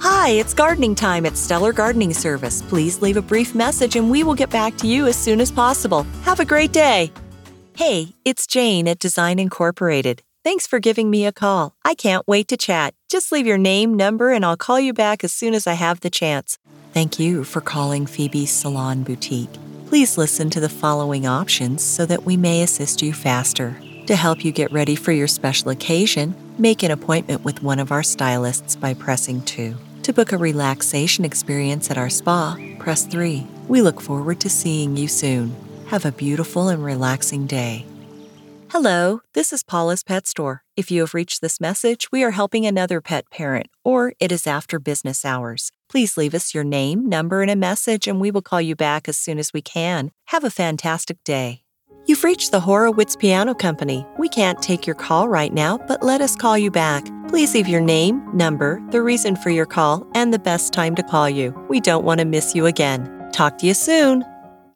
Hi, it's gardening time at Stellar Gardening Service. Please leave a brief message and we will get back to you as soon as possible. Have a great day. Hey, it's Jane at Design Incorporated. Thanks for giving me a call. I can't wait to chat. Just leave your name, number, and I'll call you back as soon as I have the chance. Thank you for calling Phoebe's Salon Boutique. Please listen to the following options so that we may assist you faster. To help you get ready for your special occasion, make an appointment with one of our stylists by pressing 2. To book a relaxation experience at our spa, press 3. We look forward to seeing you soon. Have a beautiful and relaxing day. Hello, this is Paula's Pet Store. If you have reached this message, we are helping another pet parent, or it is after business hours. Please leave us your name, number, and a message, and we will call you back as soon as we can. Have a fantastic day. You've reached the Horowitz Piano Company. We can't take your call right now, but let us call you back. Please leave your name, number, the reason for your call, and the best time to call you. We don't want to miss you again. Talk to you soon.